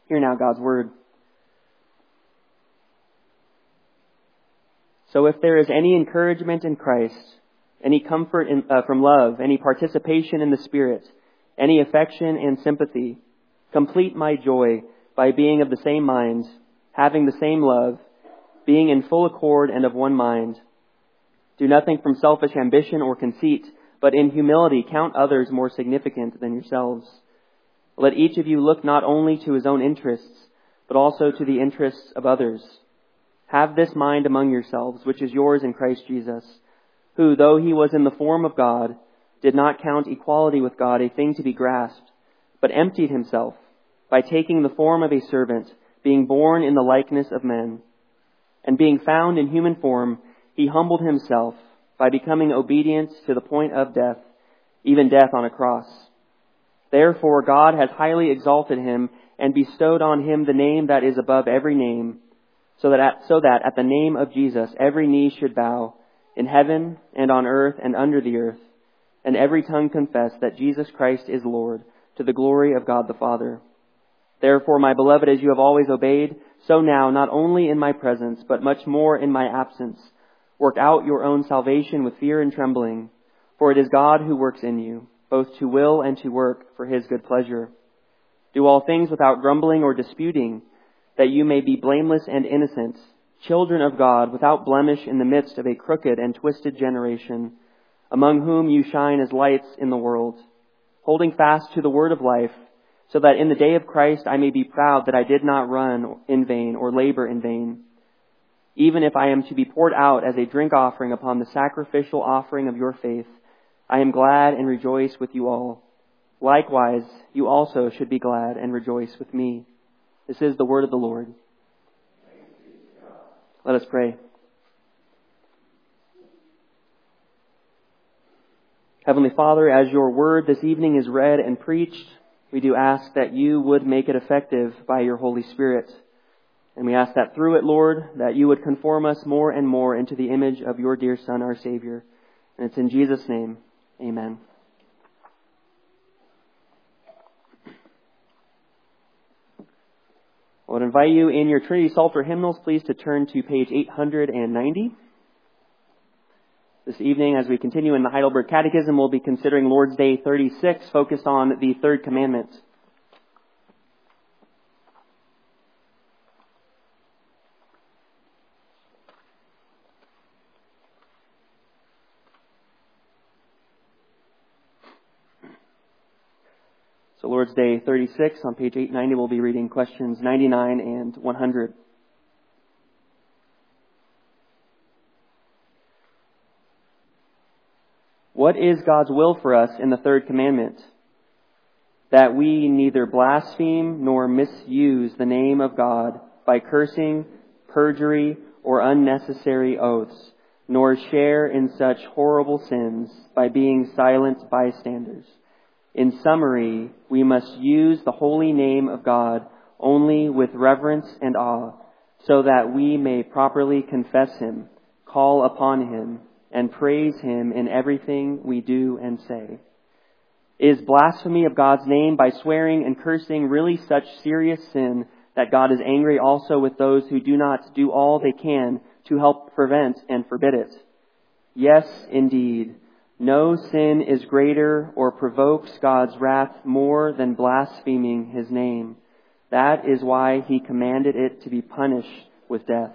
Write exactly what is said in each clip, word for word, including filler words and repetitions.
Hear now God's word. So if there is any encouragement in Christ, any comfort in, uh, from love, any participation in the Spirit, any affection and sympathy, complete my joy by being of the same mind, having the same love, being in full accord and of one mind. Do nothing from selfish ambition or conceit, but in humility count others more significant than yourselves. Let each of you look not only to his own interests, but also to the interests of others. Have this mind among yourselves, which is yours in Christ Jesus, who, though he was in the form of God, did not count equality with God a thing to be grasped, but emptied himself by taking the form of a servant, being born in the likeness of men. And being found in human form, he humbled himself by becoming obedient to the point of death, even death on a cross. Therefore God has highly exalted him and bestowed on him the name that is above every name, so that at, so that at the name of Jesus every knee should bow, in heaven and on earth and under the earth, and every tongue confess that Jesus Christ is Lord, to the glory of God the Father. Therefore, my beloved, as you have always obeyed, so now, not only in my presence, but much more in my absence, work out your own salvation with fear and trembling, for it is God who works in you, both to will and to work for his good pleasure. Do all things without grumbling or disputing, that you may be blameless and innocent, children of God, without blemish in the midst of a crooked and twisted generation, among whom you shine as lights in the world, holding fast to the word of life, so that in the day of Christ I may be proud that I did not run in vain or labor in vain. Even if I am to be poured out as a drink offering upon the sacrificial offering of your faith, I am glad and rejoice with you all. Likewise, you also should be glad and rejoice with me. This is the word of the Lord. Let us pray. Heavenly Father, as your word this evening is read and preached, we do ask that you would make it effective by your Holy Spirit. And we ask that through it, Lord, that you would conform us more and more into the image of your dear Son, our Savior. And it's in Jesus' name, amen. I would invite you in your Trinity Psalter hymnals, please, to turn to page eight hundred ninety. This evening, as we continue in the Heidelberg Catechism, we'll be considering Lord's Day thirty-six, focused on the third commandment. So Lord's Day thirty-six, on page eight ninety, we'll be reading questions ninety-nine and one hundred. What is God's will for us in the third commandment? That we neither blaspheme nor misuse the name of God by cursing, perjury, or unnecessary oaths, nor share in such horrible sins by being silent bystanders. In summary, we must use the holy name of God only with reverence and awe, so that we may properly confess him, call upon him, and praise him in everything we do and say. Is blasphemy of God's name by swearing and cursing really such serious sin that God is angry also with those who do not do all they can to help prevent and forbid it? Yes, indeed. No sin is greater or provokes God's wrath more than blaspheming his name. That is why he commanded it to be punished with death.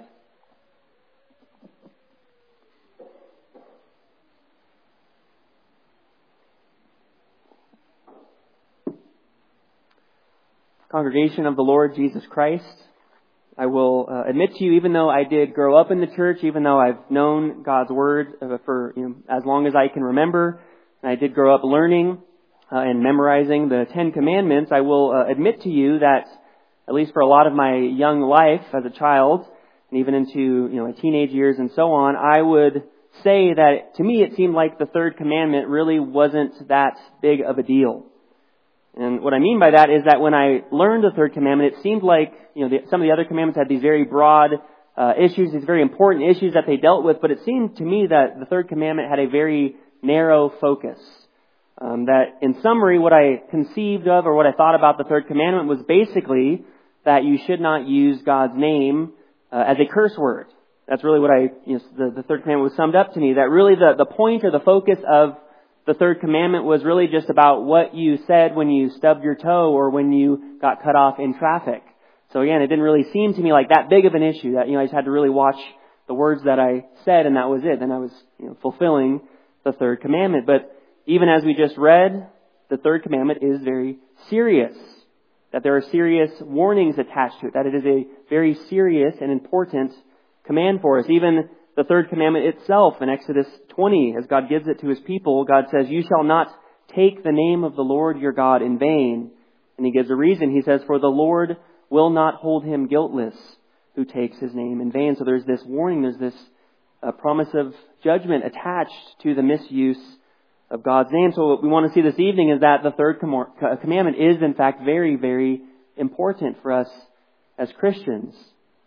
Congregation of the Lord Jesus Christ, I will uh, admit to you, even though I did grow up in the church, even though I've known God's Word uh, for you know, as long as I can remember, and I did grow up learning uh, and memorizing the Ten Commandments, I will uh, admit to you that, at least for a lot of my young life as a child, and even into you know my teenage years and so on, I would say that to me it seemed like the third commandment really wasn't that big of a deal. And what I mean by that is that when I learned the third commandment, it seemed like, you know, the, some of the other commandments had these very broad uh, issues, these very important issues that they dealt with, but it seemed to me that the third commandment had a very narrow focus. Um, that in summary, what I conceived of or what I thought about the third commandment was basically that you should not use God's name uh, as a curse word. That's really what I, you know, the, the third commandment was summed up to me, that really the, the point or the focus of the third commandment was really just about what you said when you stubbed your toe or when you got cut off in traffic. So again, it didn't really seem to me like that big of an issue that, you know, I just had to really watch the words that I said and that was it. Then I was, you know, fulfilling the third commandment. But even as we just read, the third commandment is very serious. That there are serious warnings attached to it. That it is a very serious and important command for us. Even the third commandment itself in Exodus twenty, as God gives it to His people, God says, "You shall not take the name of the Lord your God in vain." And He gives a reason. He says, "For the Lord will not hold him guiltless who takes His name in vain." So there's this warning, there's this uh, promise of judgment attached to the misuse of God's name. So what we want to see this evening is that the third com- commandment is in fact very, very important for us as Christians.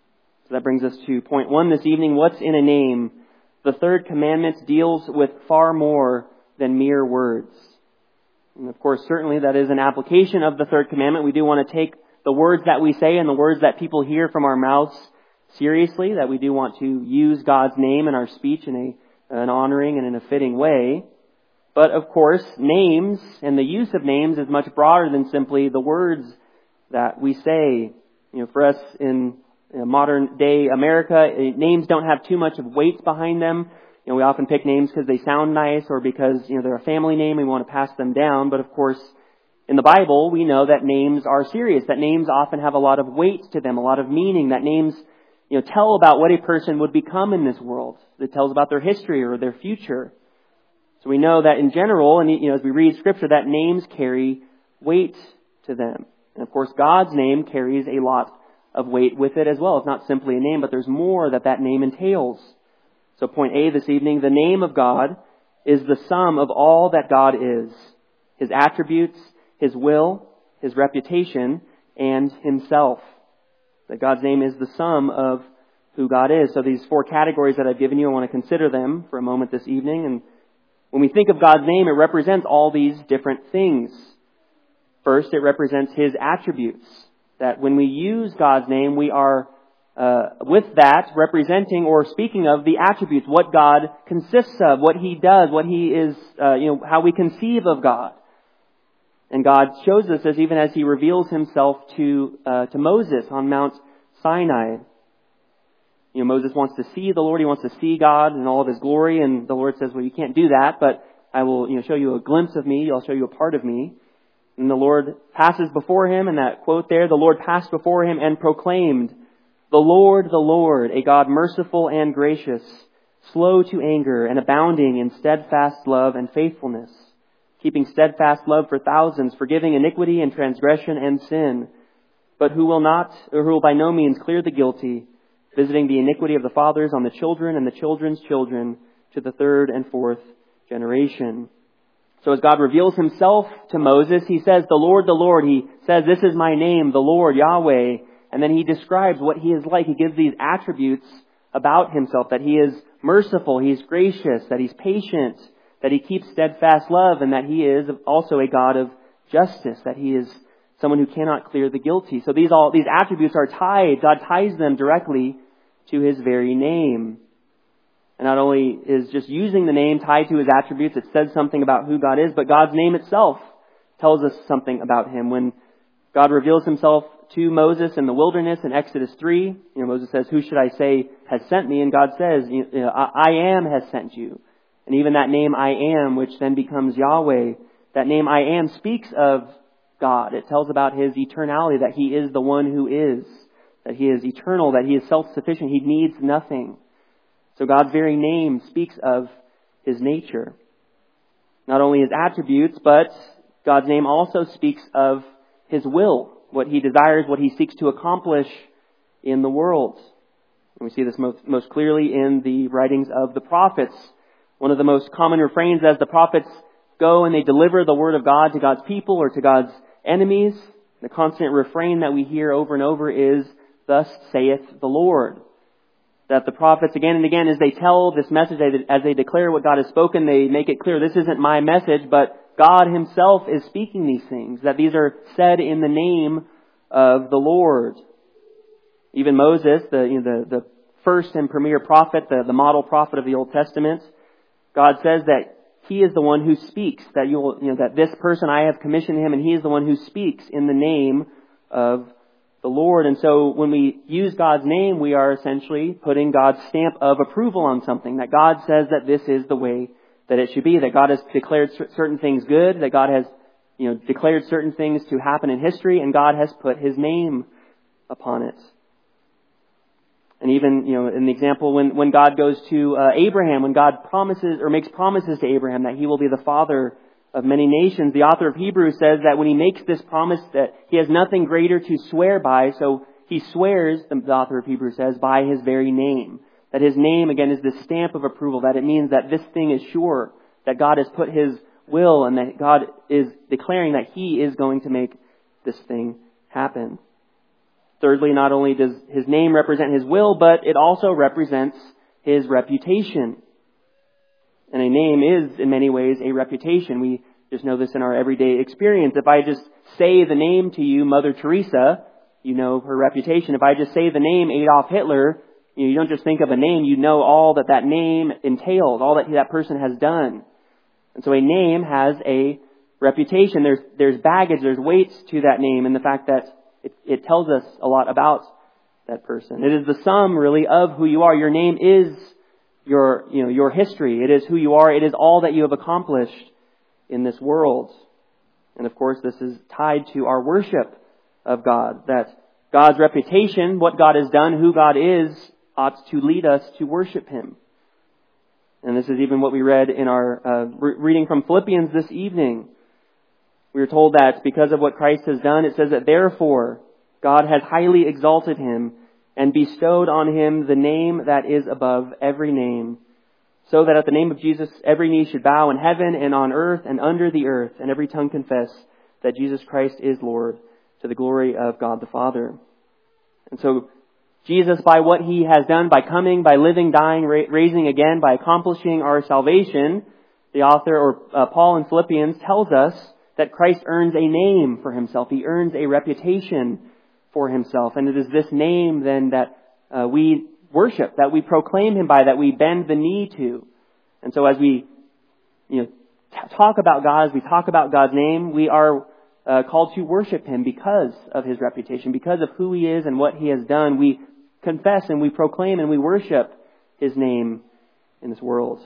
So that brings us to point one this evening. What's in a name? The third commandment deals with far more than mere words. And of course, certainly that is an application of the third commandment. We do want to take the words that we say and the words that people hear from our mouths seriously, that we do want to use God's name in our speech in a, an honoring and in a fitting way. But of course, names and the use of names is much broader than simply the words that we say. You know, for us in modern day America, names don't have too much of weight behind them. You know, we often pick names because they sound nice or because, you know, they're a family name and we want to pass them down. But of course, in the Bible, we know that names are serious, that names often have a lot of weight to them, a lot of meaning, that names, you know, tell about what a person would become in this world. It tells about their history or their future. So we know that in general, and you know, as we read Scripture, that names carry weight to them. And of course, God's name carries a lot of weight with it as well. It's not simply a name, but there's more that that name entails. So point A this evening, the name of God is the sum of all that God is. His attributes, His will, His reputation, and Himself. That God's name is the sum of who God is. So these four categories that I've given you, I want to consider them for a moment this evening. And when we think of God's name, it represents all these different things. First, it represents His attributes. That when we use God's name, we are, uh, with that, representing or speaking of the attributes, what God consists of, what He does, what He is, uh, you know, how we conceive of God. And God shows us this even as He reveals Himself to, uh, to Moses on Mount Sinai. You know, Moses wants to see the Lord. He wants to see God in all of His glory. And the Lord says, well, you can't do that, but I will, you know, show you a glimpse of me. I'll show you a part of me. And the Lord passes before him, and that quote there, the Lord passed before him and proclaimed, "The Lord, the Lord, a God merciful and gracious, slow to anger and abounding in steadfast love and faithfulness, keeping steadfast love for thousands, forgiving iniquity and transgression and sin, but who will not, or who will by no means clear the guilty, visiting the iniquity of the fathers on the children and the children's children to the third and fourth generation." So as God reveals Himself to Moses, He says, "The Lord, the Lord." He says, "This is my name, the Lord, Yahweh." And then He describes what He is like. He gives these attributes about Himself, that He is merciful, He is gracious, that He's patient, that He keeps steadfast love, and that He is also a God of justice, that He is someone who cannot clear the guilty. So these all these attributes are tied. God ties them directly to His very name. And not only is just using the name tied to His attributes, it says something about who God is, but God's name itself tells us something about Him. When God reveals Himself to Moses in the wilderness in Exodus three, you know, Moses says, "Who should I say has sent me?" And God says, you know, I, I am has sent you. And even that name I am, which then becomes Yahweh, that name I am speaks of God. It tells about His eternality, that He is the one who is, that He is eternal, that He is self-sufficient, He needs nothing. So God's very name speaks of His nature. Not only His attributes, but God's name also speaks of His will, what He desires, what He seeks to accomplish in the world. And we see this most, most clearly in the writings of the prophets. One of the most common refrains as the prophets go and they deliver the word of God to God's people or to God's enemies, the constant refrain that we hear over and over is, "Thus saith the Lord." That the prophets again and again, as they tell this message, as they declare what God has spoken, they make it clear, this isn't my message, but God Himself is speaking these things. That these are said in the name of the Lord. Even Moses, the, you know, the, the first and premier prophet, the, the model prophet of the Old Testament, God says that He is the one who speaks, that you'll, you know, that this person I have commissioned him and He is the one who speaks in the name of the Lord. And so when we use God's name, we are essentially putting God's stamp of approval on something, that God says that this is the way that it should be, that God has declared certain things good, that God has, you know, declared certain things to happen in history, and God has put His name upon it. And even, you know, in the example when, when God goes to uh, Abraham, when God promises or makes promises to Abraham that he will be the father of many nations, the author of Hebrews says that when he makes this promise that he has nothing greater to swear by, so he swears, the author of Hebrews says, by His very name. That His name, again, is the stamp of approval, that it means that this thing is sure, that God has put His will and that God is declaring that He is going to make this thing happen. Thirdly, not only does His name represent His will, but it also represents His reputation. And a name is, in many ways, a reputation. We just know this in our everyday experience. If I just say the name to you, Mother Teresa, you know her reputation. If I just say the name Adolf Hitler, you know, you don't just think of a name, you know all that that name entails, all that that person has done. And so a name has a reputation. There's, there's baggage, there's weights to that name, and the fact that It, it tells us a lot about that person. It is the sum, really, of who you are. Your name is your, you know, your history. It is who you are. It is all that you have accomplished in this world. And of course, this is tied to our worship of God. That God's reputation, what God has done, who God is, ought to lead us to worship Him. And this is even what we read in our uh, re- reading from Philippians this evening. We are told that because of what Christ has done, it says that therefore God has highly exalted Him and bestowed on Him the name that is above every name, so that at the name of Jesus every knee should bow in heaven and on earth and under the earth, and every tongue confess that Jesus Christ is Lord, to the glory of God the Father. And so Jesus, by what He has done, by coming, by living, dying, ra- raising again, by accomplishing our salvation, the author, or uh, Paul in Philippians, tells us that Christ earns a name for Himself. He earns a reputation for Himself. And it is this name then that uh, we worship, that we proclaim Him by, that we bend the knee to. And so as we, you know, t- talk about God, as we talk about God's name, we are uh, called to worship Him because of His reputation, because of who He is and what He has done. We confess and we proclaim and we worship His name in this world.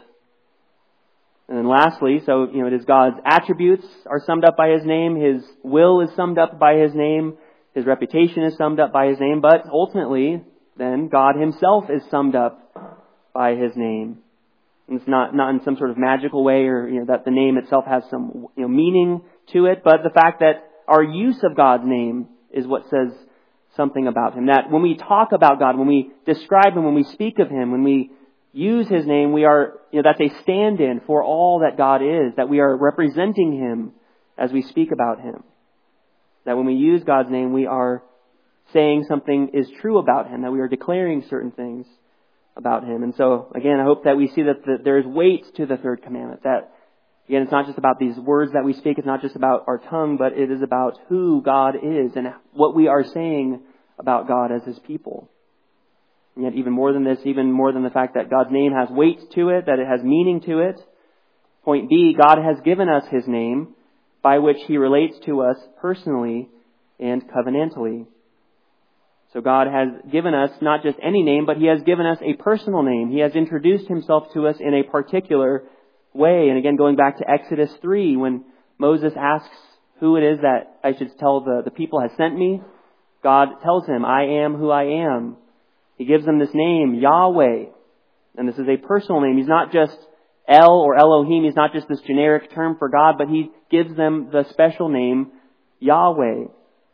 And then lastly, so, you know, it is God's attributes are summed up by His name. His will is summed up by His name. His reputation is summed up by His name. But ultimately, then, God Himself is summed up by His name. And it's not, not in some sort of magical way, or, you know, that the name itself has some, you know, meaning to it, but the fact that our use of God's name is what says something about Him. That when we talk about God, when we describe Him, when we speak of Him, when we use His name, we are, you know, that's a stand-in for all that God is, that we are representing Him as we speak about Him. That when we use God's name, we are saying something is true about Him, that we are declaring certain things about Him. And so, again, I hope that we see that the, there is weight to the third commandment. That, again, it's not just about these words that we speak, it's not just about our tongue, but it is about who God is and what we are saying about God as His people. And yet even more than this, even more than the fact that God's name has weight to it, that it has meaning to it, point B, God has given us His name by which He relates to us personally and covenantally. So God has given us not just any name, but He has given us a personal name. He has introduced Himself to us in a particular way. And again, going back to Exodus three, when Moses asks who it is that I should tell the, the people has sent me, God tells him, I am who I am. He gives them this name, Yahweh. And this is a personal name. He's not just El or Elohim. He's not just this generic term for God, but He gives them the special name, Yahweh.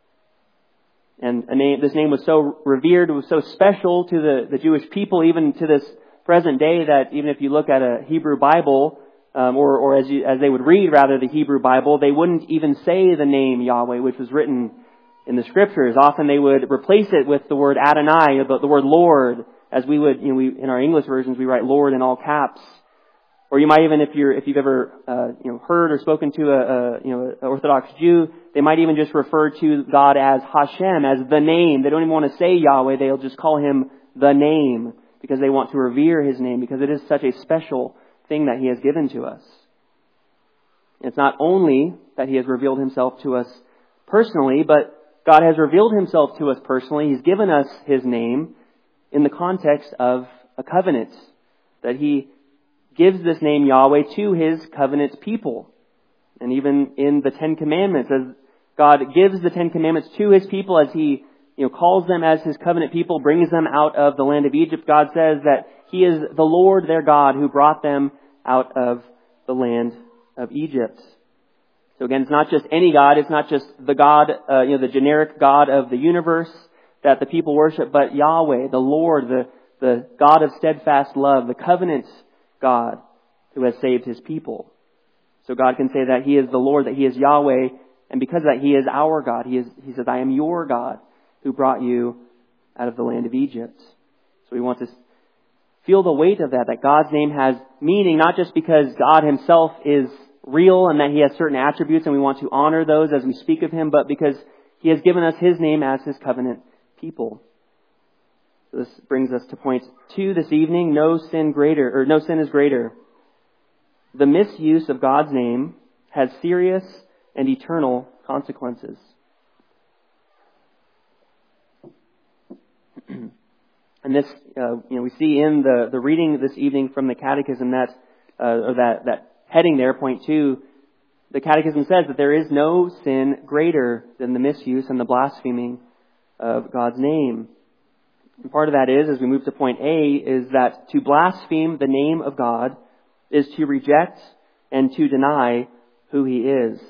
And a name, this name was so revered, it was so special to the, the Jewish people, even to this present day, that even if you look at a Hebrew Bible, um, or, or as, you, as they would read, rather, the Hebrew Bible, they wouldn't even say the name Yahweh, which was written in the Scriptures. Often they would replace it with the word Adonai, the, the word Lord, as we would, you know, we, in our English versions, we write Lord in all caps. Or you might even, if you're, if you've ever, uh, you know, heard or spoken to a, a, you know, an Orthodox Jew, they might even just refer to God as Hashem, as the name. They don't even want to say Yahweh. They'll just call Him the name because they want to revere His name because it is such a special thing that He has given to us. It's not only that He has revealed Himself to us personally, but God has revealed Himself to us personally. He's given us His name in the context of a covenant, that He gives this name Yahweh to His covenant people. And even in the Ten Commandments, as God gives the Ten Commandments to His people, as He, you know, calls them as His covenant people, brings them out of the land of Egypt, God says that He is the Lord their God who brought them out of the land of Egypt. So again, it's not just any God, it's not just the God, uh, you know, the generic God of the universe that the people worship, but Yahweh, the Lord, the, the God of steadfast love, the covenant God who has saved His people. So God can say that He is the Lord, that He is Yahweh, and because of that He is our God. He is, He says, I am your God who brought you out of the land of Egypt. So we want to feel the weight of that, that God's name has meaning, not just because God Himself is real and that He has certain attributes and we want to honor those as we speak of Him, but because He has given us His name as His covenant people. So this brings us to point two this evening. No sin greater, or no sin is greater. The misuse of God's name has serious and eternal consequences. And this, uh, you know, we see in the, the reading this evening from the Catechism that, uh, or that, that heading there, point two, the Catechism says that there is no sin greater than the misuse and the blaspheming of God's name. And part of that is, as we move to point A, is that to blaspheme the name of God is to reject and to deny who He is.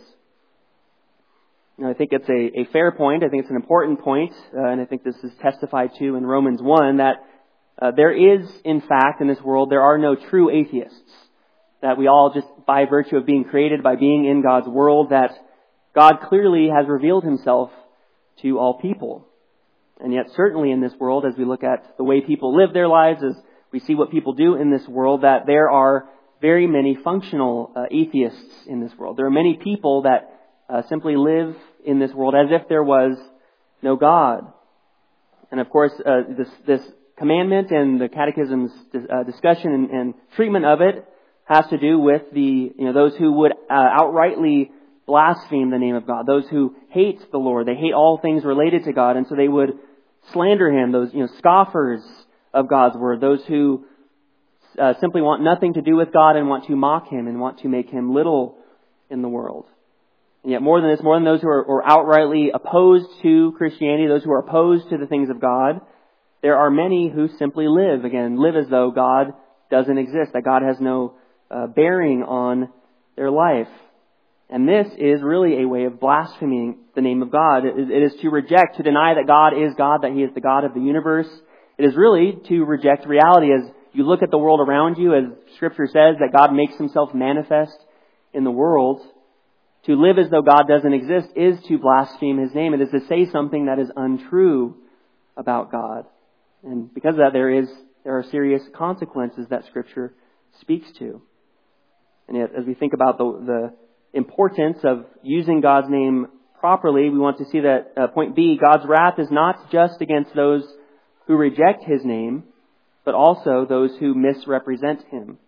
Now, I think it's a, a fair point. I think it's an important point, uh, and I think this is testified to in Romans one, that uh, there is, in fact, in this world, there are no true atheists. That we all just, by virtue of being created, by being in God's world, that God clearly has revealed Himself to all people. And yet certainly in this world, as we look at the way people live their lives, as we see what people do in this world, that there are very many functional uh, atheists in this world. There are many people that uh, simply live in this world as if there was no God. And of course, uh, this, this commandment and the Catechism's uh, discussion and, and treatment of it has to do with the, you know, those who would uh, outrightly blaspheme the name of God, those who hate the Lord. They hate all things related to God, and so they would slander Him, those, you know, scoffers of God's word, those who uh, simply want nothing to do with God and want to mock Him and want to make Him little in the world. And yet more than this, more than those who are, are outrightly opposed to Christianity, those who are opposed to the things of God, there are many who simply live, again, live as though God doesn't exist, that God has no uh, bearing on their life. And this is really a way of blaspheming the name of God. It is, it is to reject, to deny that God is God, that He is the God of the universe. It is really to reject reality. As you look at the world around you, as Scripture says, that God makes Himself manifest in the world. To live as though God doesn't exist is to blaspheme His name. It is to say something that is untrue about God. And because of that, there is there are serious consequences that Scripture speaks to. And yet, as we think about the, the importance of using God's name properly, we want to see that, uh, point B, God's wrath is not just against those who reject His name, but also those who misrepresent Him.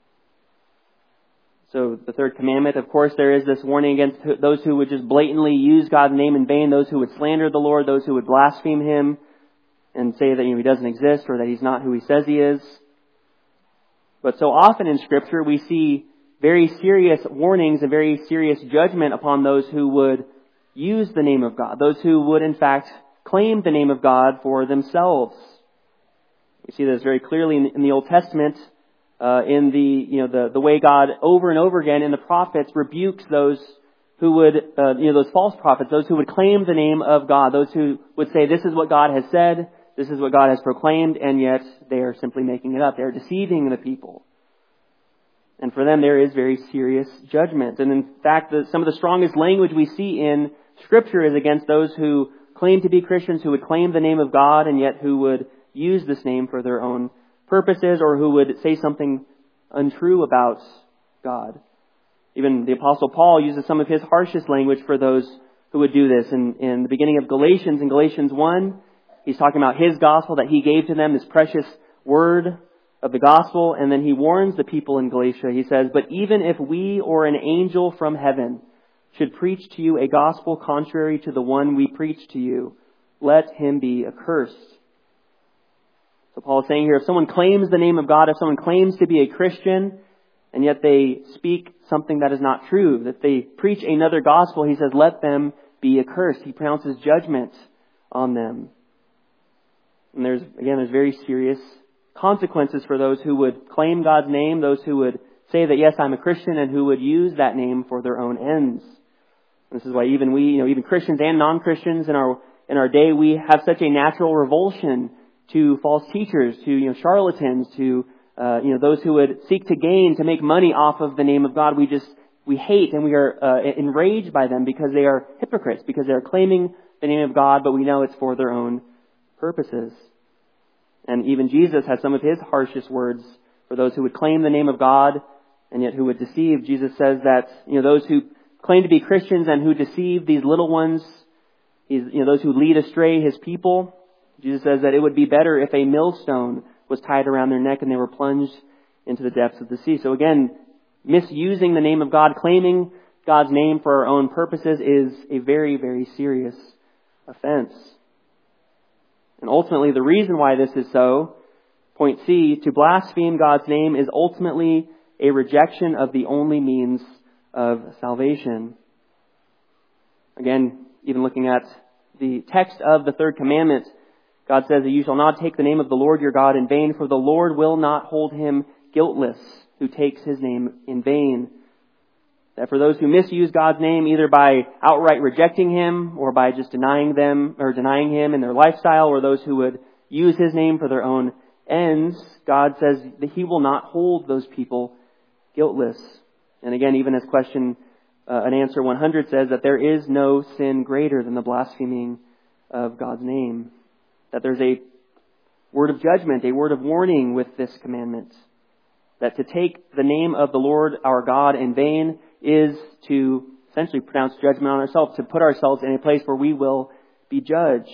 So the third commandment, of course, there is this warning against those who would just blatantly use God's name in vain, those who would slander the Lord, those who would blaspheme Him and say that, you know, He doesn't exist or that He's not who He says He is. But so often in Scripture we see very serious warnings and very serious judgment upon those who would use the name of God, those who would in fact claim the name of God for themselves. We see this very clearly in, in the Old Testament, uh, in the you know the the way God over and over again in the prophets rebukes those who would uh, you know those false prophets, those who would claim the name of God, those who would say this is what God has said, this is what God has proclaimed, and yet they are simply making it up. They are deceiving the people. And for them, there is very serious judgment. And in fact, the, some of the strongest language we see in Scripture is against those who claim to be Christians, who would claim the name of God, and yet who would use this name for their own purposes, or who would say something untrue about God. Even the Apostle Paul uses some of his harshest language for those who would do this. In, in the beginning of Galatians, in Galatians one, he's talking about his gospel that he gave to them, this precious word of the gospel. And then he warns the people in Galatia. He says, "But even if we or an angel from heaven should preach to you a gospel contrary to the one we preach to you, let him be accursed." So Paul is saying here, if someone claims the name of God, if someone claims to be a Christian, and yet they speak something that is not true, that they preach another gospel, he says, let them be accursed. He pronounces judgment on them. And there's, again, there's very serious consequences for those who would claim God's name, those who would say that, yes, I'm a Christian, and who would use that name for their own ends. This is why even we, you know, even Christians and non-Christians in our in our day, we have such a natural revulsion to false teachers, to, you know, charlatans, to uh, you know those who would seek to gain, to make money off of the name of God. We just we hate and we are uh, enraged by them because they are hypocrites, because they are claiming the name of God, but we know it's for their own purposes. And even Jesus has some of his harshest words for those who would claim the name of God and yet who would deceive. Jesus says that, you know, those who claim to be Christians and who deceive these little ones, you know, those who lead astray his people, Jesus says that it would be better if a millstone was tied around their neck and they were plunged into the depths of the sea. So again, misusing the name of God, claiming God's name for our own purposes is a very, very serious offense. And ultimately, the reason why this is so, point C, to blaspheme God's name is ultimately a rejection of the only means of salvation. Again, even looking at the text of the third commandment, God says that you shall not take the name of the Lord your God in vain, for the Lord will not hold him guiltless who takes his name in vain. That for those who misuse God's name, either by outright rejecting him or by just denying them or denying him in their lifestyle, or those who would use his name for their own ends, God says that he will not hold those people guiltless. And again, even as question uh, and answer one hundred says, that there is no sin greater than the blaspheming of God's name. That there's a word of judgment, a word of warning with this commandment. That to take the name of the Lord our God in vain is to essentially pronounce judgment on ourselves, to put ourselves in a place where we will be judged.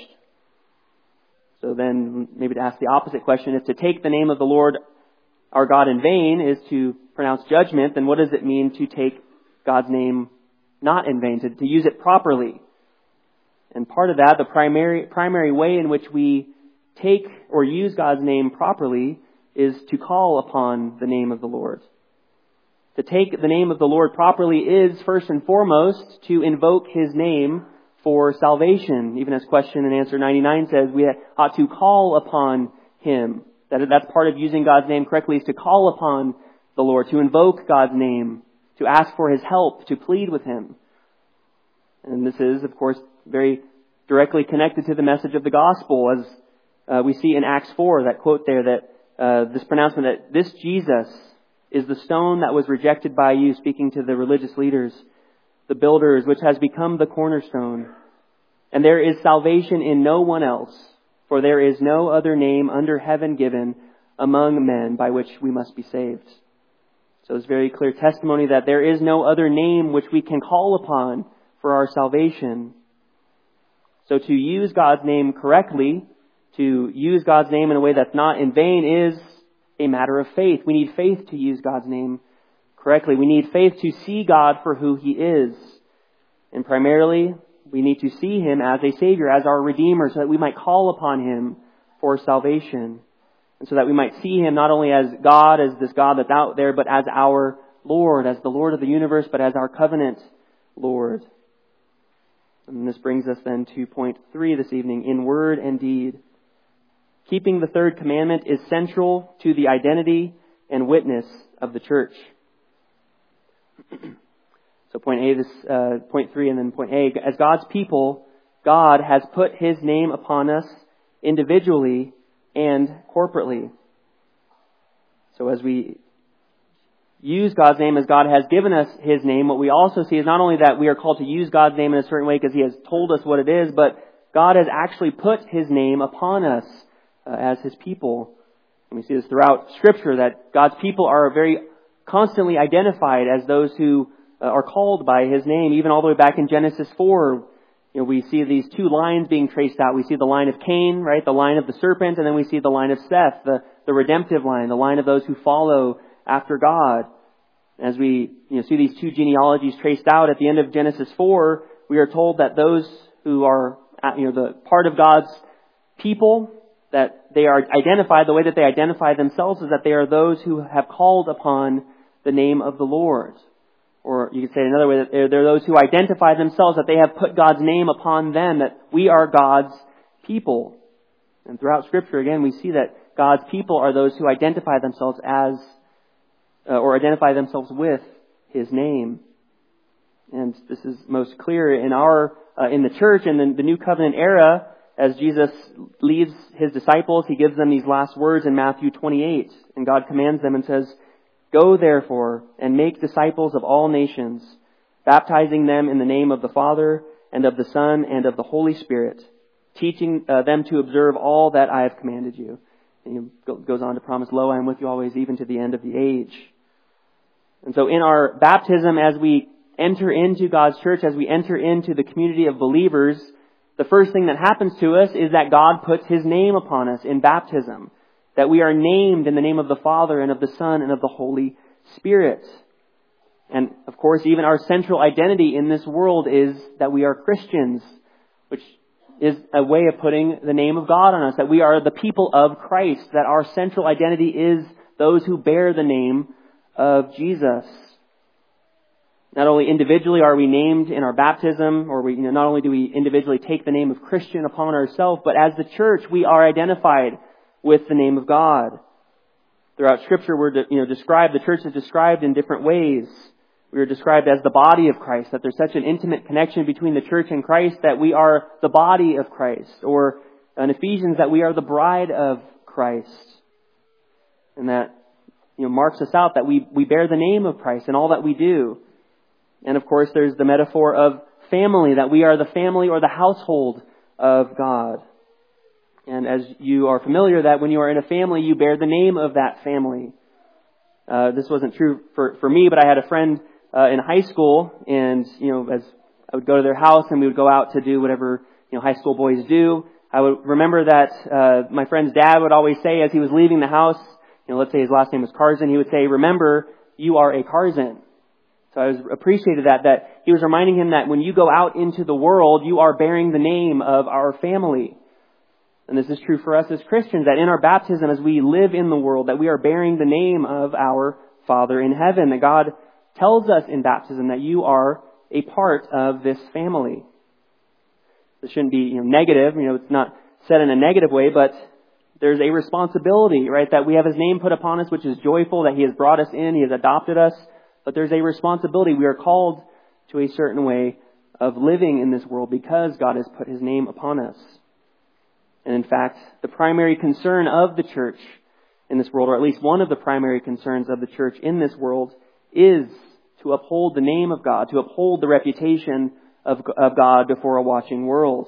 So then maybe to ask the opposite question, if to take the name of the Lord our God in vain is to pronounce judgment, then what does it mean to take God's name not in vain, to, to use it properly? And part of that, the primary primary way in which we take or use God's name properly is to call upon the name of the Lord. To take the name of the Lord properly is, first and foremost, to invoke his name for salvation. Even as question and answer ninety-nine says, we ought to call upon him. That, that's part of using God's name correctly, is to call upon the Lord, to invoke God's name, to ask for his help, to plead with him. And this is, of course, very directly connected to the message of the gospel, as uh, we see in Acts four, that quote there, that uh, this pronouncement that this Jesus is the stone that was rejected by you, speaking to the religious leaders, the builders, which has become the cornerstone. And there is salvation in no one else, for there is no other name under heaven given among men by which we must be saved. So it's very clear testimony that there is no other name which we can call upon for our salvation. So to use God's name correctly, to use God's name in a way that's not in vain, is a matter of faith. We need faith to use God's name correctly. We need faith to see God for who he is. And primarily, we need to see him as a Savior, as our Redeemer, so that we might call upon him for salvation. And so that we might see him not only as God, as this God that's out there, but as our Lord, as the Lord of the universe, but as our covenant Lord. And this brings us then to point three this evening, in word and deed. Keeping the third commandment is central to the identity and witness of the church. So point A, this uh, point three, and then point A. As God's people, God has put his name upon us individually and corporately. So as we use God's name as God has given us his name, what we also see is not only that we are called to use God's name in a certain way because he has told us what it is, but God has actually put his name upon us uh, as his people. And we see this throughout Scripture, that God's people are very constantly identified as those who uh, are called by His name. Even all the way back in Genesis four, you know, we see these two lines being traced out. We see the line of Cain, right, the line of the serpent, and then we see the line of Seth, the, the redemptive line, the line of those who follow after God. As we you know, see these two genealogies traced out at the end of Genesis four, we are told that those who are you know the part of God's people, that they are identified, the way that they identify themselves is that they are those who have called upon the name of the Lord. Or you could say it another way, that they're, they're those who identify themselves, that they have put God's name upon them, that we are God's people. And throughout Scripture, again, we see that God's people are those who identify themselves as, uh, or identify themselves with His name. And this is most clear in our, uh, in the church, in the, the New Covenant era, as Jesus leaves His disciples. He gives them these last words in Matthew twenty-eight. And God commands them and says, "Go therefore and make disciples of all nations, baptizing them in the name of the Father and of the Son and of the Holy Spirit, teaching uh, them to observe all that I have commanded you." And He goes on to promise, "Lo, I am with you always, even to the end of the age." And so in our baptism, as we enter into God's church, as we enter into the community of believers, the first thing that happens to us is that God puts His name upon us in baptism. That we are named in the name of the Father and of the Son and of the Holy Spirit. And of course, even our central identity in this world is that we are Christians, which is a way of putting the name of God on us. That we are the people of Christ. That our central identity is those who bear the name of Jesus. Not only individually are we named in our baptism, or we, you know, not only do we individually take the name of Christian upon ourselves, but as the church, we are identified with the name of God. Throughout Scripture, we're, you know, described, the church is described in different ways. We are described as the body of Christ, that there's such an intimate connection between the church and Christ that we are the body of Christ. Or in Ephesians, that we are the bride of Christ. And that, you know, marks us out, that we, we bear the name of Christ in all that we do. And of course, there's the metaphor of family, that we are the family or the household of God. And as you are familiar, that when you are in a family, you bear the name of that family. Uh, this wasn't true for, for me, but I had a friend uh, in high school, and, you know, as I would go to their house and we would go out to do whatever, you know, high school boys do, I would remember that uh, my friend's dad would always say as he was leaving the house, you know, let's say his last name was Karzan, he would say, "Remember, you are a Karzan." So I was appreciated that, that he was reminding him that when you go out into the world, you are bearing the name of our family. And this is true for us as Christians, that in our baptism, as we live in the world, that we are bearing the name of our Father in heaven. That God tells us in baptism that you are a part of this family. This shouldn't be, you know, negative. You know, it's not said in a negative way, but there's a responsibility, right? That we have His name put upon us, which is joyful, that He has brought us in, He has adopted us. But there's a responsibility. We are called to a certain way of living in this world because God has put His name upon us. And in fact, the primary concern of the church in this world, or at least one of the primary concerns of the church in this world, is to uphold the name of God, to uphold the reputation of, of God before a watching world.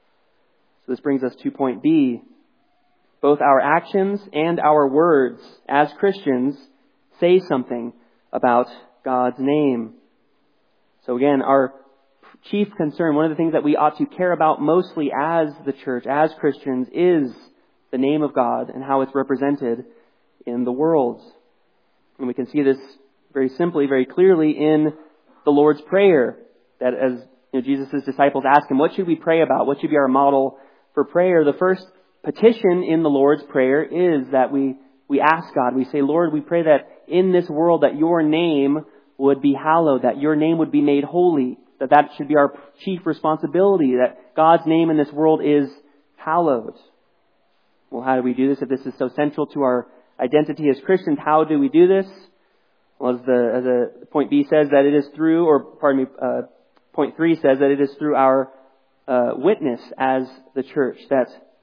So this brings us to point B. Both our actions and our words as Christians say something about God's name. So again, our chief concern, one of the things that we ought to care about mostly as the church, as Christians, is the name of God and how it's represented in the world. And we can see this very simply, very clearly in the Lord's Prayer. That as you know, Jesus' disciples ask Him, what should we pray about? What should be our model for prayer? The first petition in the Lord's Prayer is that we, we ask God, we say, "Lord, we pray that in this world that your name would be hallowed, that your name would be made holy." That that should be our chief responsibility, that God's name in this world is hallowed. Well, how do we do this if this is so central to our identity as Christians? How do we do this? Well, as the as a point B says, that it is through, or pardon me, uh, point three says that it is through our uh, witness as the church. That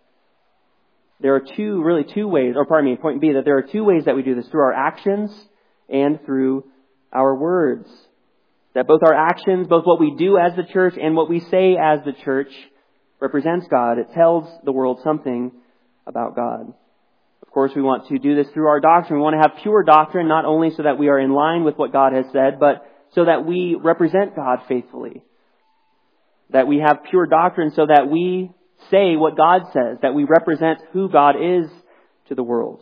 there are two, really two ways, or pardon me, point B, that there are two ways that we do this, through our actions and through our words. That both our actions, both what we do as the church and what we say as the church represents God. It tells the world something about God. Of course, we want to do this through our doctrine. We want to have pure doctrine, not only so that we are in line with what God has said, but so that we represent God faithfully. That we have pure doctrine so that we say what God says, that we represent who God is to the world.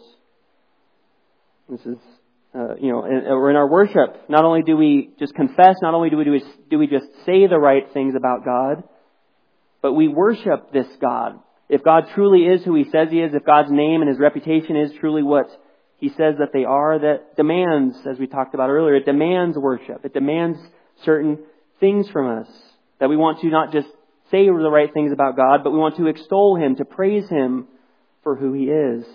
This is, uh, you know, in, or in our worship, not only do we just confess, not only do we do, do we just say the right things about God, but we worship this God. If God truly is who He says He is, if God's name and His reputation is truly what He says that they are, that demands, as we talked about earlier, it demands worship. It demands certain things from us. That we want to not just say the right things about God, but we want to extol Him, to praise Him for who He is.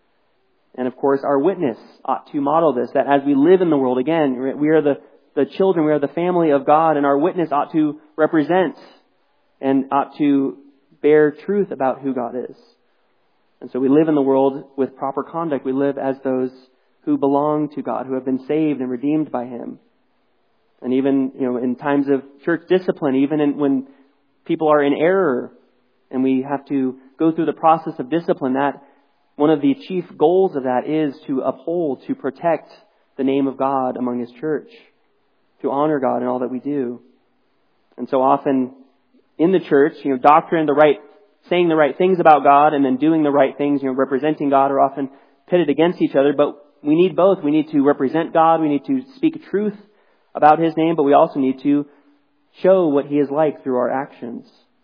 And of course, our witness ought to model this, that as we live in the world, again, we are the, the children, we are the family of God, and our witness ought to represent and ought to bear truth about who God is. And so we live in the world with proper conduct. We live as those who belong to God, who have been saved and redeemed by Him. And even, you know, in times of church discipline, even in, when people are in error and we have to go through the process of discipline, that one of the chief goals of that is to uphold, to protect the name of God among His church, to honor God in all that we do. And so often in the church, you know, doctrine, the right, saying the right things about God and then doing the right things, you know, representing God are often pitted against each other, but we need both. We need to represent God, we need to speak truth about His name, but we also need to show what He is like through our actions.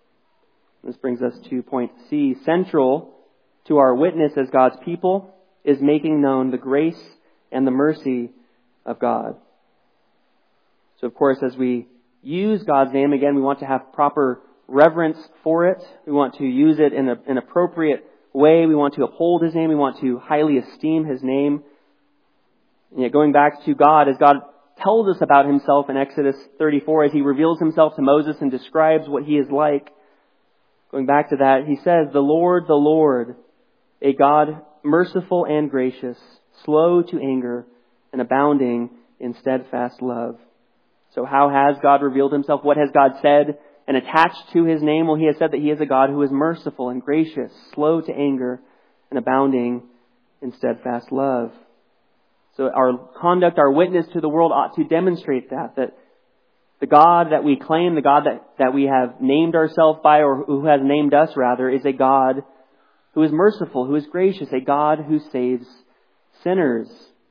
This brings us to point C. Central to our witness as God's people is making known the grace and the mercy of God. So of course, as we use God's name, again, we want to have proper reverence for it. We want to use it in a, an appropriate way. We want to uphold His name. We want to highly esteem His name. And yet going back to God, as God tells us about Himself in Exodus thirty-four, as He reveals Himself to Moses and describes what He is like, going back to that, He says, "The Lord, the Lord, a God merciful and gracious, slow to anger, and abounding in steadfast love." So how has God revealed Himself? What has God said and attached to His name? Well, He has said that He is a God who is merciful and gracious, slow to anger, and abounding in steadfast love. So our conduct, our witness to the world ought to demonstrate that, that the God that we claim, the God that, that we have named ourselves by, or who has named us rather, is a God who is merciful, who is gracious, a God who saves sinners.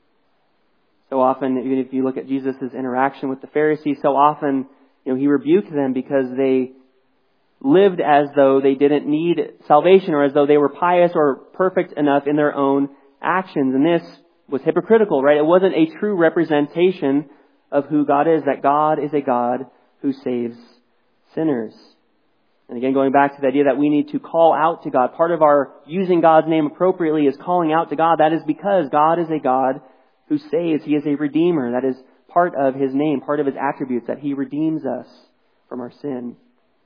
So often, even if you look at Jesus' interaction with the Pharisees, so often, you know, He rebuked them because they lived as though they didn't need salvation, or as though they were pious or perfect enough in their own actions. And this was hypocritical, right? It wasn't a true representation of who God is, that God is a God who saves sinners. And again, going back to the idea that we need to call out to God. Part of our using God's name appropriately is calling out to God. That is because God is a God who saves. He is a redeemer. That is part of His name, part of His attributes, that He redeems us from our sin.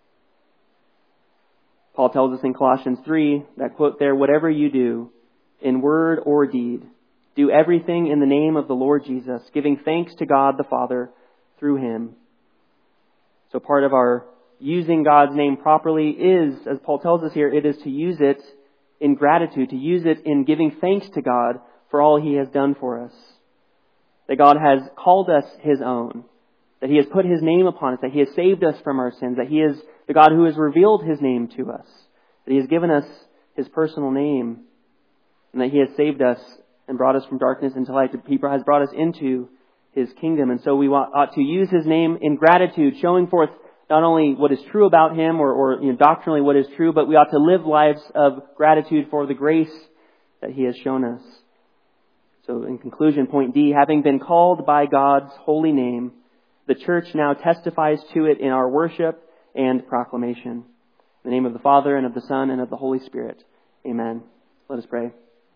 Paul tells us in Colossians three, that quote there, "Whatever you do, in word or deed, do everything in the name of the Lord Jesus, giving thanks to God the Father through Him." So part of our using God's name properly is, as Paul tells us here, it is to use it in gratitude, to use it in giving thanks to God for all He has done for us. That God has called us His own. That He has put His name upon us. That He has saved us from our sins. That He is the God who has revealed His name to us. That He has given us His personal name. And that He has saved us and brought us from darkness into light. He has brought us into His kingdom. And so we ought to use His name in gratitude, showing forth not only what is true about Him, or, or you know, doctrinally what is true, but we ought to live lives of gratitude for the grace that He has shown us. So in conclusion, point D, having been called by God's holy name, the church now testifies to it in our worship and proclamation. In the name of the Father, and of the Son, and of the Holy Spirit. Amen. Let us pray.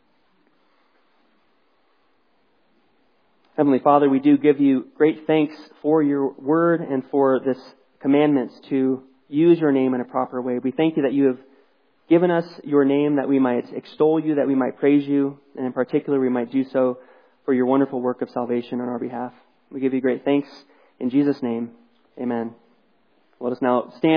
Heavenly Father, we do give You great thanks for Your word and for this commandments to use Your name in a proper way. We thank You that You have given us Your name, that we might extol You, that we might praise You, and in particular we might do so for Your wonderful work of salvation on our behalf. We give You great thanks in Jesus' name. Amen. Let us now stand.